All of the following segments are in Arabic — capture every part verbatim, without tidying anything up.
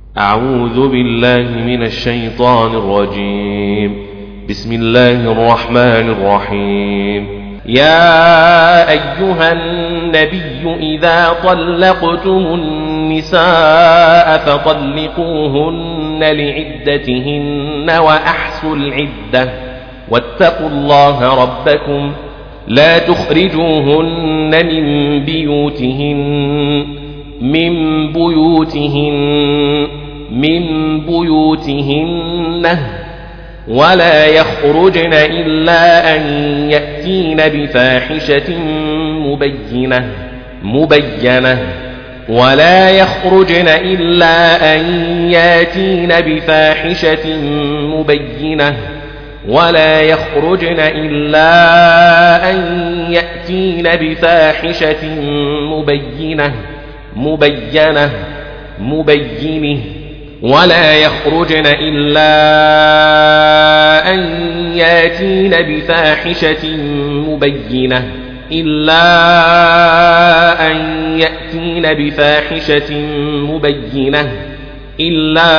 أعوذ بالله من الشيطان الرجيم. بسم الله الرحمن الرحيم. يا أيها النبي إذا طلقتم النساء فطلقوهن لعدتهن وأحصوا العدة واتقوا الله ربكم لا تخرجوهن من بيوتهن من بيوتهن من بيوتهن ولا يخرجن إلا أن يأتين بفاحشة مبينة مبينة ولا يخرجن إلا أن يأتين بفاحشة مبينة ولا يخرجن إلا أن يأتين بفاحشة مبينة مبينة مبينة ولا يخرجن إلا أن يأتين بفاحشة مبينة إلا أن يأتين بفاحشة مبينة إلا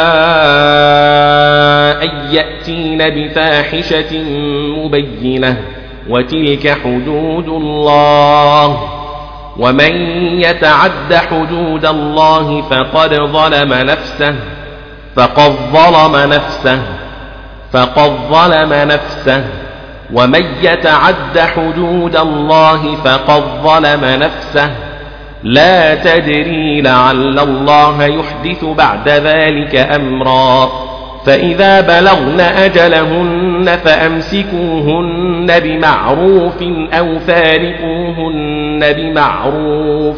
أن يأتين بفاحشة مبينة وتلك حدود الله ومن يتعد حدود الله فقد ظلم نفسه فقد ظلم نفسه فقد ظلم نفسه ومن يتعد حدود الله فقد ظلم نفسه لا تدري لعل الله يحدث بعد ذلك أمرا فإذا بلغن أجلهن فأمسكوهن بمعروف أو فارقوهن بمعروف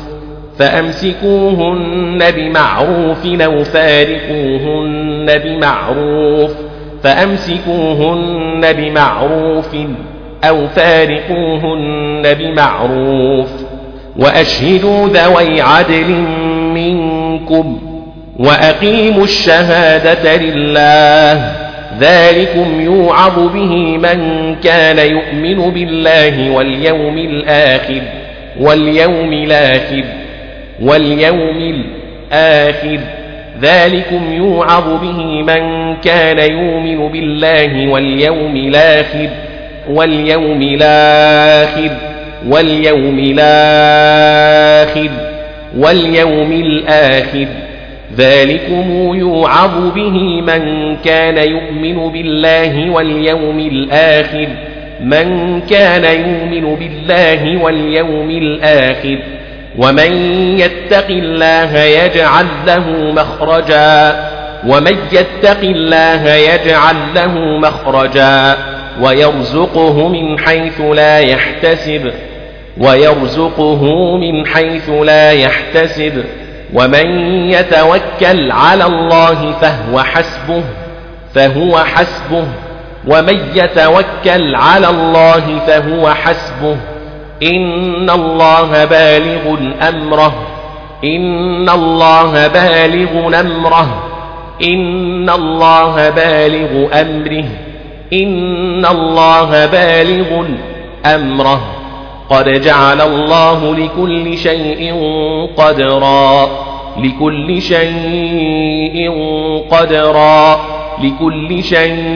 فأمسكوهن بمعروف أو فارقوهن بمعروف فأمسكوهن بمعروف أو فارقوهن بمعروف وأشهدوا ذوي عدل منكم وأقيموا الشهادة لله ذلكم يوعظ به من كان يؤمن بالله واليوم الآخر واليوم الآخر واليوم الآخر ذلكم يوعظ به من كان يؤمن بالله واليوم الآخر واليوم الآخر واليوم الآخر واليوم الآخر ذلكم يوعظ به من كان يؤمن بالله واليوم الآخر من كان يؤمن بالله واليوم الآخر ومن يتق الله يجعل له مخرجا ومن يتق الله يجعل له مخرجا ويرزقه من حيث لا يحتسب ويرزقه من حيث لا يحتسب ومن يتوكل على الله فهو حسبه فهو حسبه ومن يتوكل على الله فهو حسبه إن الله بالغ أمره إن الله بالغ أمره إن الله بالغ أمره إن الله بالغ أمره قد جعل الله لكل شيء قدرا لكل شيء قدرا لكل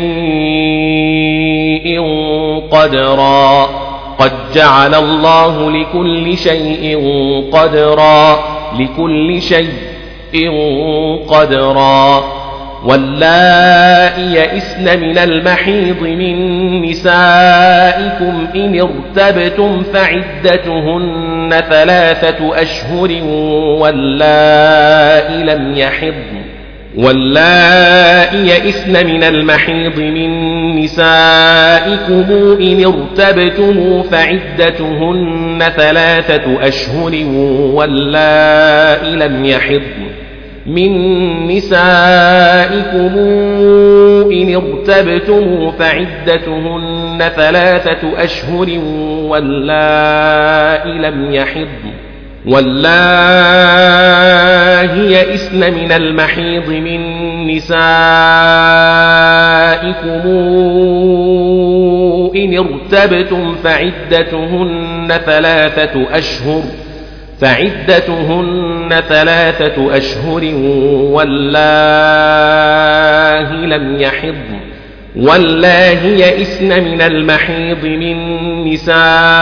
شيء قدرا قد جعل الله لكل شيء قدرا لكل شيء قدرا واللائي يئسن من المحيض من نسائكم إن ارتبتم فعدتهن ثلاثة أشهر واللائي لم يحضن واللائي يئسن من المحيض من نسائكم إن ارتبتم فعدتهن ثلاثة أشهر واللائي لم يحضن من نسائكم إن ارتبتم فعدتهن ثلاثة أشهر واللائي لم يحضن واللائي يئسن من المحيض من نسائكم إن ارتبتم فعدتهن ثلاثة أشهر فعدتهن ثلاثة أشهر والله لم يحضن والله يئسن من المحيض من نسائكم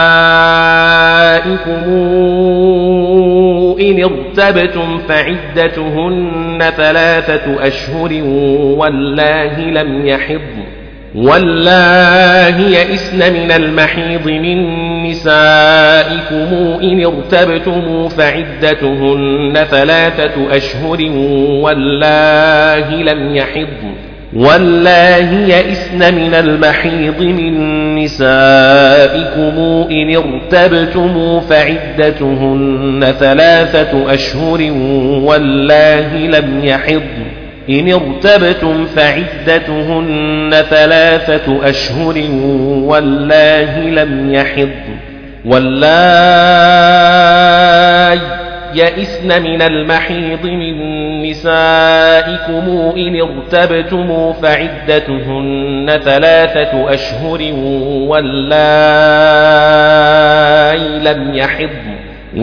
إن ارتبتم فعدتهن ثلاثة أشهر والله لم يحضن والله يئسن من المحيض من نسائكم إن ارتبتم فعدتهن ثلاثة أشهر والله لم يحضن والله يئسن من المحيض من نسائكم إن ارتبتم فعدتهن ثلاثة أشهر والله لم يحضن إن ارتبتم فعدتهن ثلاثة أشهر والله لم يحضن والله يئسن من المحيض من نسائكم إن ارتبتم فعدتهن ثلاثة أشهر والله لم يحضن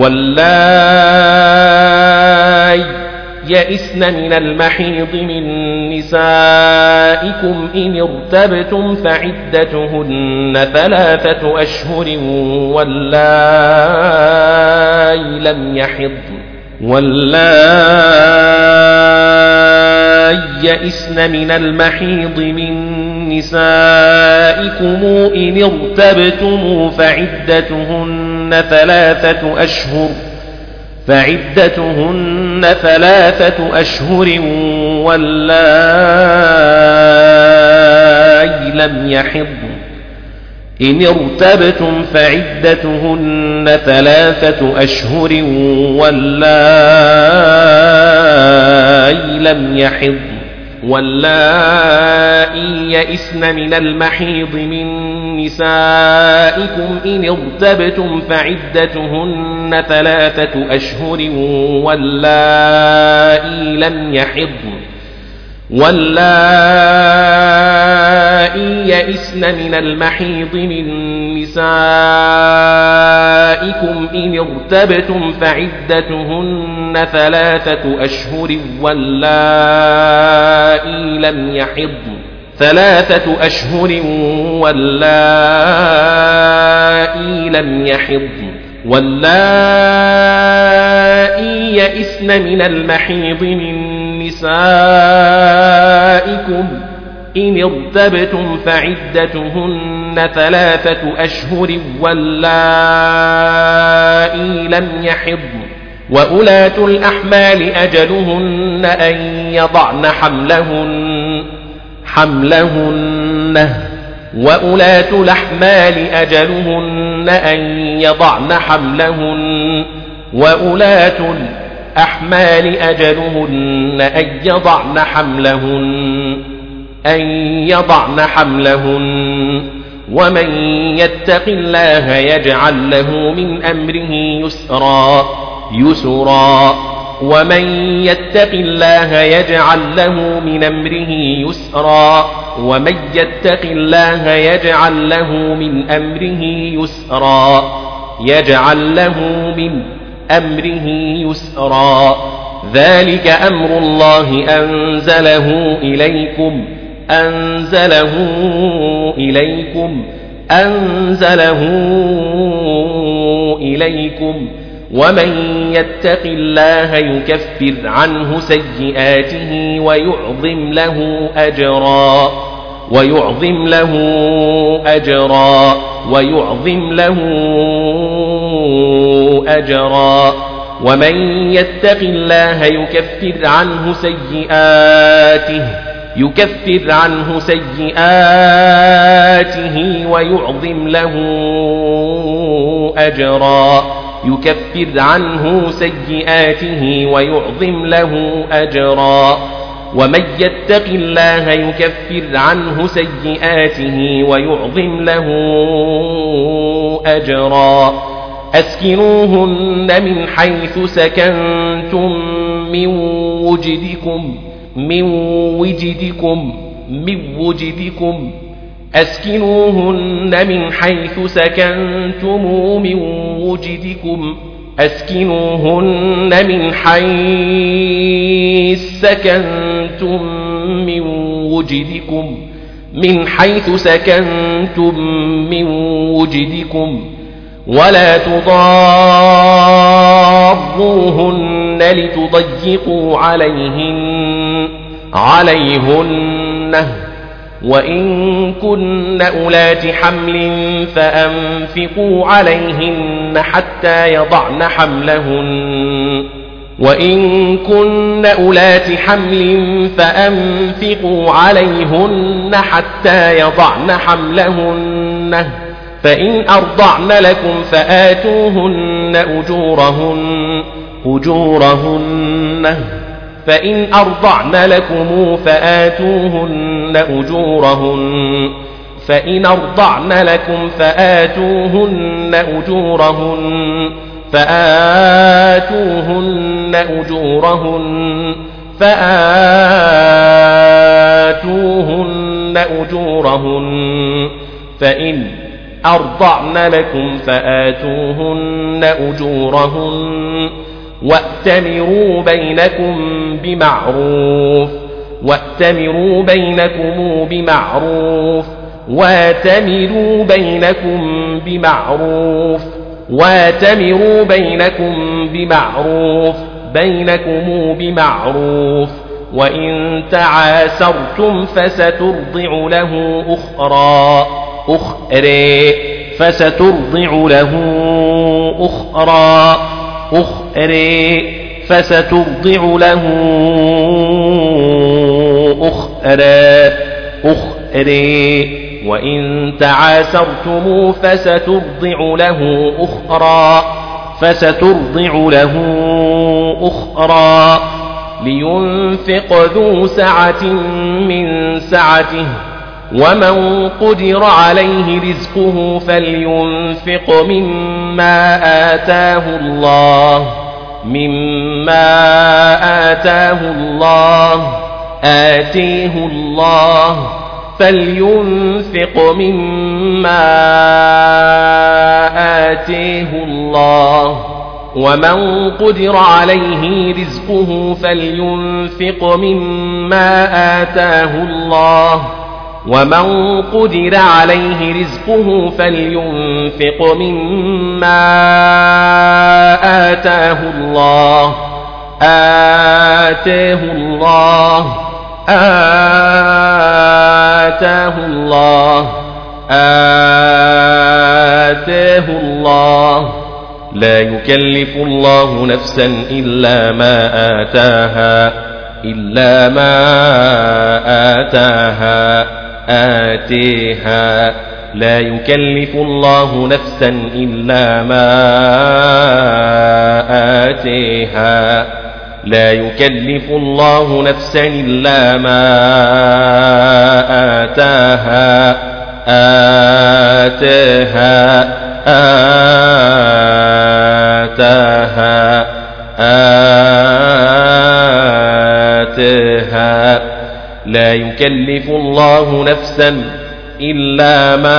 والله يئسن من المحيض من نسائكم إن ارتبتم فعدتهن ثلاثة أشهر والله لم يحضن والله يئسن من المحيض من نسائكم إن ارتبتم فعدتهن ثلاثة أشهر فعدتهن ثلاثة أشهر والله لم يحضن إن ارتبتم فعدتهن ثلاثة أشهر والله لم يحضن واللائي يئسن من المحيض من نسائكم إن ارتبتم فعدتهن ثلاثة أشهر واللائي لم يحضن واللائي يئسن من المحيض من نسائكم إن ارتبتم فعدتهن ثلاثة أشهر واللائي لم يحضن ثلاثة أشهر واللائي لم يحضن واللائي يئسن من المحيض من نسائكم إن ارتبتم فعدتهن ثلاثة أشهر واللائي لم يحضن وأولاة الأحمال أجلهن أن يضعن حملهن حملهن وأولاة الأحمال أجلهن أن يضعن حملهن وأولاة الأحمال أجلهن أن يضعن حملهن أن يضعن حملهن ومن يتق الله يجعل له من أمره يسرا يسرا ومن يتق الله يجعل له من أمره يسرا ومن يتق الله يجعل له من أمره يسرا يجعل له من أمره يسرا ذلك أمر الله أنزله إليكم أنزله إليكم أنزله إليكم ومن يتق الله يكفر عنه سيئاته ويعظم له أجرا ويعظم له أجرا ويعظم له أجرا ومن يتق الله يكفر عنه سيئاته يكفر عنه سيئاته ويعظم له أجرا يكفر عنه سيئاته ويعظم له أجرا ومن يتق الله يكفر عنه سيئاته ويعظم له أجرا أسكنوهن من حيث سكنتم من وجدكم من وجدكم من وجدكم أسكنوهن من حيث سكنتم من وجدكم أسكنوهن من حيث سكنتم من وجدكم من حيث سكنتم من وجدكم ولا تضاروهن لتضيقوا عليهن عليهن وإن كن أولات حمل فأنفقوا عليهن حتى يضعن حملهن وإن كن أولات حمل فأنفقوا عليهن حتى يضعن حملهن فإن أرضعن لكم فآتوهن أجورهن أجورهن فإن أرضعن لكم فآتوهن أجورهن فإن أرضعن لكم فآتوهن أجورهن فآتوهن أجورهن فآتوهن أجورهن فإن أرضعن لكم فآتوهن أجورهن وأتمروا بينكم بمعروف وأتمروا بينكم بمعروف وأتمروا بينكم بمعروف وأتمروا بينكم بمعروف بينكم بمعروف وإن تعاسرتم فسترضع له أخرى أخرى فسترضع له أخرى أخرى فسترضع له أخرى أخرى وإن تعاسرتم فسترضع له أخرى فسترضع له أخرى لينفق ذو سعة من سعته ومن قدر عليه رزقه فلينفق مما آتاه الله مما آتاه الله آتيه الله فلينفق مما آتيه الله ومن قدر عليه رزقه فلينفق مما آتاه الله ومن قدر عليه رزقه فلينفق مما آتاه الله آتاه الله آتاه الله آتاه الله لا يكلف الله نفسا إلا ما آتاها إلا ما آتاها آتيها لا يكلف الله نفسا إلا ما آتيها لا يكلف الله نفسا إلا ما آتاها آتاها آتاها آتاها لا يكلف الله نفسا إلا ما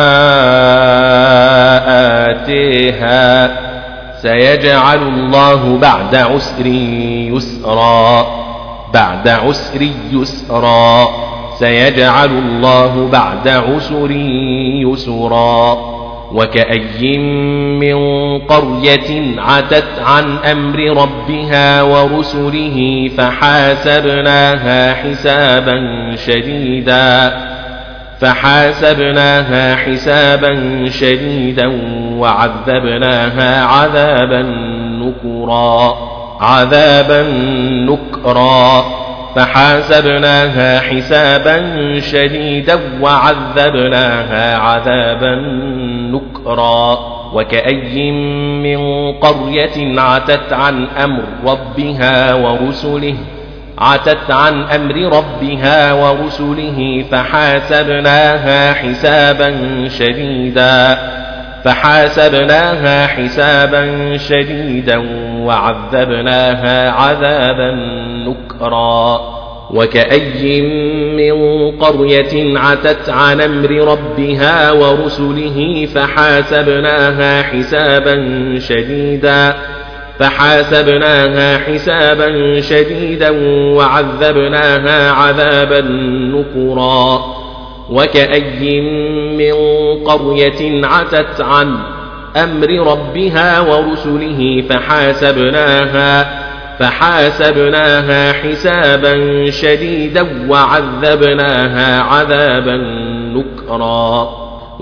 آتيها سيجعل الله بعد عسر يسرا بعد عسر يسرا سيجعل الله بعد عسر يسرا وكأي من قرية عتت عن أمر ربها ورسله فحاسبناها حسابا شديدا فحاسبناها حسابا شديدا وعذبناها عذابا نكرا عذابا نكرا فحاسبناها حسابا شديدا وعذبناها عذابا نكرا وكأي من قرية عتت عن أمر ربها ورسله عتت عن أمر ربها ورسله فحاسبناها حسابا شديدا فحاسبناها حسابا شديدا وعذبناها عذابا نكرا وكأي من قرية عتت عن أمر ربها ورسله فحاسبناها حسابا شديدا فحاسبناها حسابا شديدا وعذبناها عذابا نكرا وكأي من قرية عتت عن أمر ربها ورسله فحاسبناها فحاسبناها حسابا شديدا وعذبناها عذابا نكرا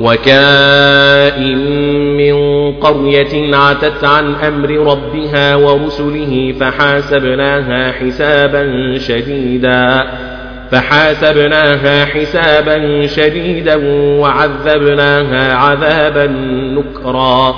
وكائن من قرية عتت عن أمر ربها ورسله فحاسبناها حسابا شديدا فحاسبناها حسابا شديدا وعذبناها عذابا نكرا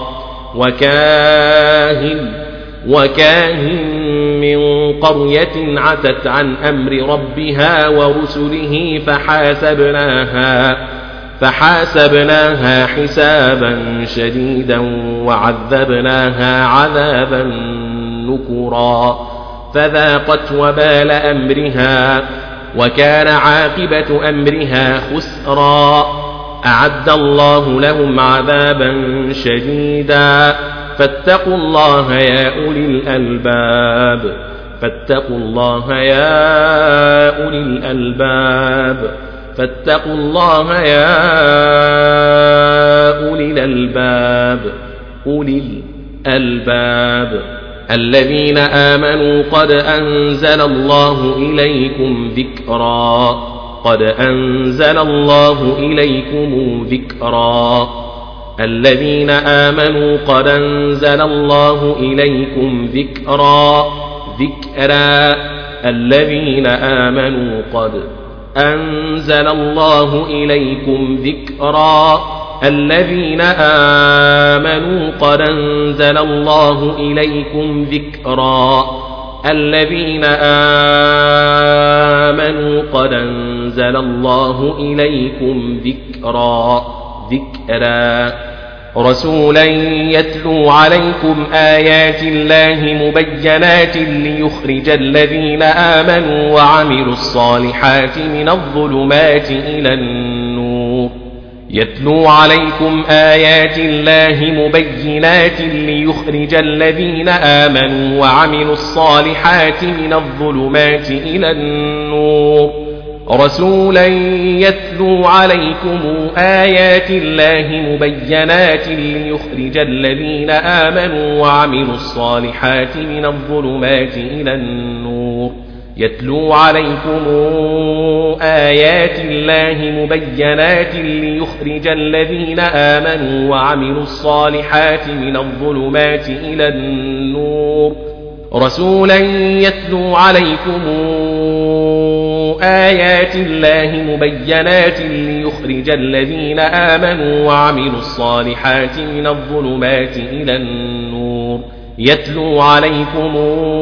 وكاهن وكاهن من قرية عتت عن أمر ربها ورسله فحاسبناها فحاسبناها حسابا شديدا وعذبناها عذابا نكرا فذاقت وبال أمرها وكان عاقبة أمرها خسرا أعد الله لهم عذابا شديدا فاتقوا الله يا أولي الألباب فاتقوا الله يا أولي الألباب فاتقوا الله يا أولي الألباب أولي الألباب الذين آمنوا قد أنزل الله إليكم ذكرا قد أنزل الله إليكم ذكرا الذين آمنوا قد أنزل الله إليكم ذكرا ذكرا الذين آمنوا قد أنزل الله إليكم ذكرا الذين آمنوا قد أنزل الله إليكم ذكرا الذين آمنوا قد أنزل الله إليكم ذكرا ذكرا رسولا يتلو عليكم آيات الله مبينات ليخرج الذين آمنوا وعملوا الصالحات من الظلمات إلى النور يتلو عليكم آيات الله مبينات ليخرج الذين آمنوا وعملوا الصالحات من الظلمات إلى النور رسولا يتلو عليكم آيات الله مبينات ليخرج الذين آمنوا وعملوا الصالحات من الظلمات إلى النور يتلو عليكم آيات الله مبينات ليخرج الذين آمنوا وعملوا الصالحات من الظلمات إلى النور رسولا يتلو عليكم آيات الله مبينات ليخرج الذين آمنوا وعملوا الصالحات من الظلمات إلى النور يتلو عليكم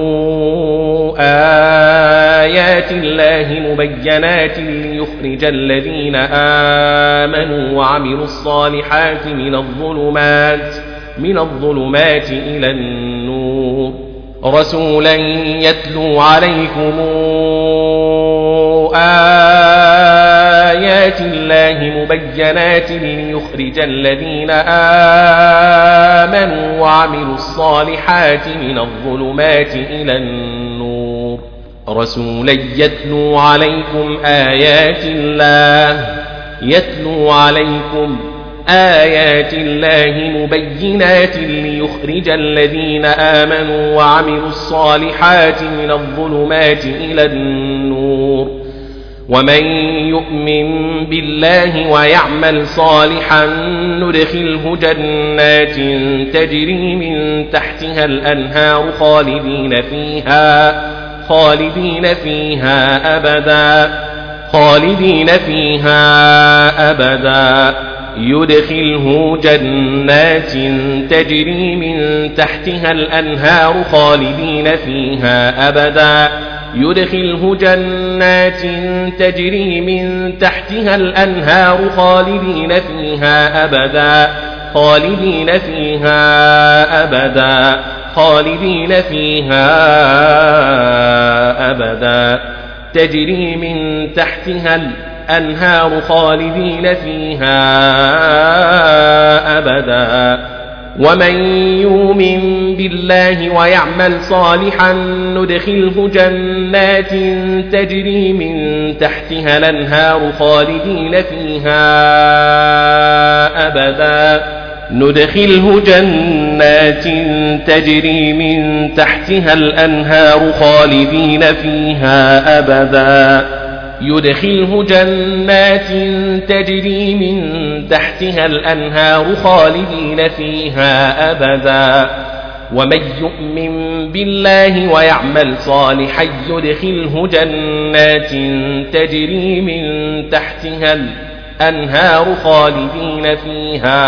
آيات الله مبينات ليخرج الذين آمنوا وعملوا الصالحات من الظلمات من الظلمات إلى النور رسولا يتلو عليكم آيات الله مبينات ليخرج الذين آمنوا وعملوا الصالحات من الظلمات إلى النور رسولا يتلو عليكم آيات الله يتلو عليكم آيات الله مبينات ليخرج الذين آمنوا وعملوا الصالحات من الظلمات إلى النور ومن يؤمن بالله ويعمل صالحا ندخله جنات تجري من تحتها الأنهار خالدين فيها خالدين فيها أبدا خالدين فيها أبدا يدخله جنات تجري من تحتها الأنهار خالدين فيها أبدا يدخله جنات تجري من تحتها الأنهار خالدين فيها أبدا خالدين فيها أبدا خالدين فيها أبدا تجري من تحتها الأنهار خالدين فيها أبدا. ومن يؤمن بالله ويعمل صالحا ندخله جنات تجري من تحتها الأنهار خالدين فيها أبدا ندخله جنات تجري من تحتها الأنهار خالدين فيها أبدا يدخله جنات تجري من تحتها الأنهار خالدين فيها أبدا. ومن يؤمن بالله ويعمل صالحا يدخله جنات تجري من تحتها الأنهار خالدين فيها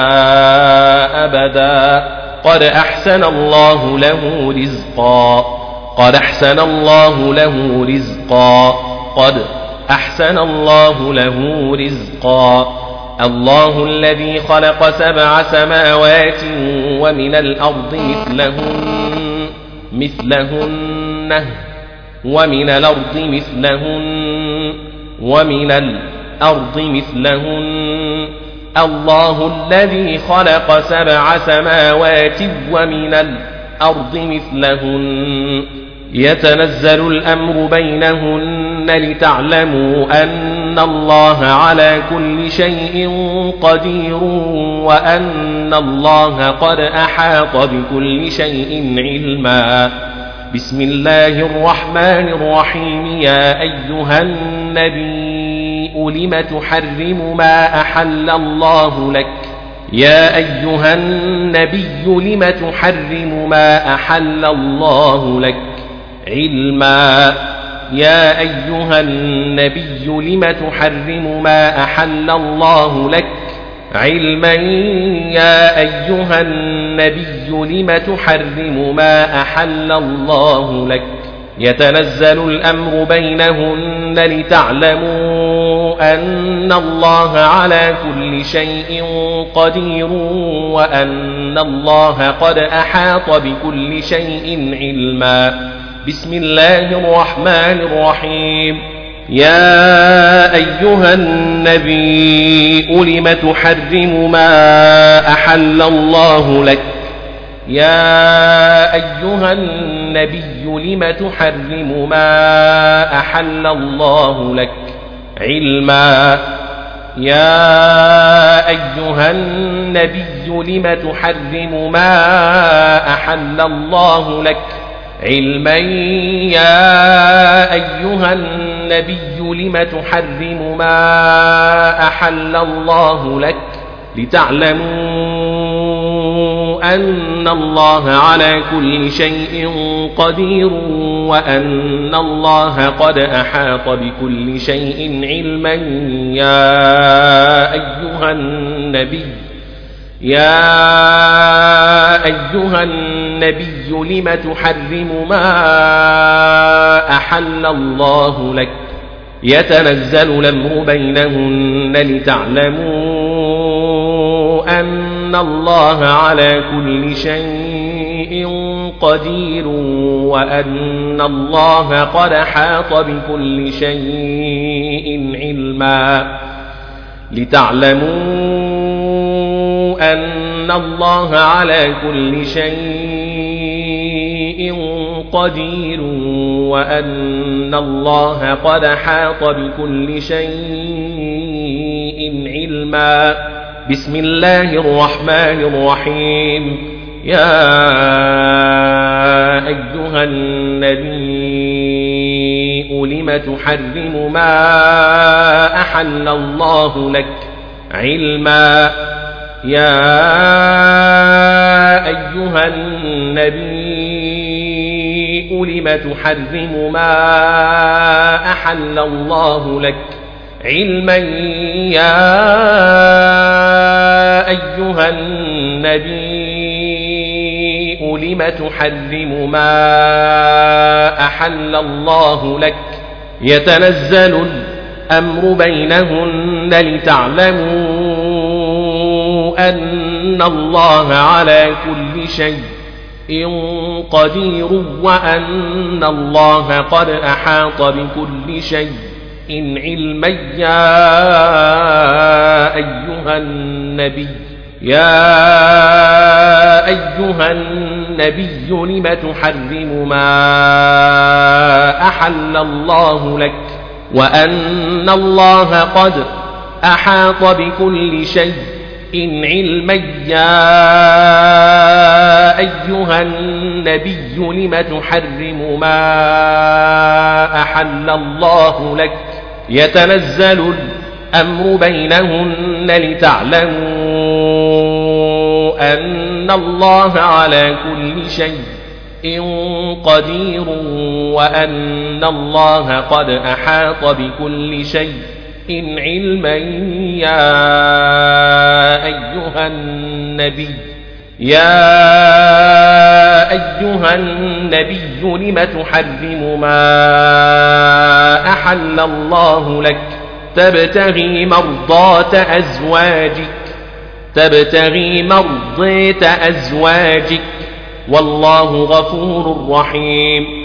أبدا. قد أحسن الله له رزقا قد أحسن الله له رزقا قد أحسن الله له رزقا. الله الذي خلق سبع سماوات ومن الأرض مثلهن مثلهن ومن الأرض مثلهن ومن الأرض مثلهن الله الذي خلق سبع سماوات ومن الأرض مثلهن يتنزل الأمر بينهن لتعلموا أن الله على كل شيء قدير وأن الله قد أحاط بكل شيء علما. بسم الله الرحمن الرحيم. يا أيها النبي لم تحرم ما أحل الله لك يا أيها النبي لم تحرم ما أحل الله لك علما. يا أيها النبي لم تحرم ما أحل الله لك علما. يا أيها النبي لم تحرم ما أحل الله لك يتنزل الأمر بينهن لتعلموا أن الله على كل شيء قدير وأن الله قد أحاط بكل شيء علما. بسم الله الرحمن الرحيم. يا أيها النبي لم تحرم ما أحل الله لك يا أيها النبي لم تحرم ما أحل الله لك علما. يا أيها النبي لم تحرم ما أحل الله لك علما. يا أيها النبي لم تحرم ما أحل الله لك لتعلموا أن الله على كل شيء قدير وأن الله قد أحاط بكل شيء علما. يا أيها النبي يا أيها النبي لم تحرم ما أحل الله لك يتنزل الأمر بينهن لتعلموا أن الله على كل شيء قدير وأن الله قد حاط بكل شيء علما. لتعلموا أن الله على كل شيء قدير وأن الله قد حاط بكل شيء علما. بسم الله الرحمن الرحيم. يا أيها النبي لم تحرم ما أحل الله لك علما. يا أيها النبي لم تحرم ما أحل الله لك علما. يا أيها النبي لم تحرم ما أحل الله لك يتنزل الأمر بينهن لتعلموا أن الله على كل شيء قدير وأن الله قد أحاط بكل شيء علما. يا أيها النبي يا أيها النبي لم تحرم ما أحل الله لك وأن الله قد أحاط بكل شيء علما. يا أيها النبي لم تحرم ما أحل الله لك يتنزل الأمر بينهن لتعلموا أن الله على كل شيء قدير وأن الله قد أحاط بكل شيء علما. يا أيها النبي يا أيها النبي لم تحرم ما أحل الله لك تبتغي مرضات أزواجك تبتغي مرضات أزواجك والله غفور رحيم.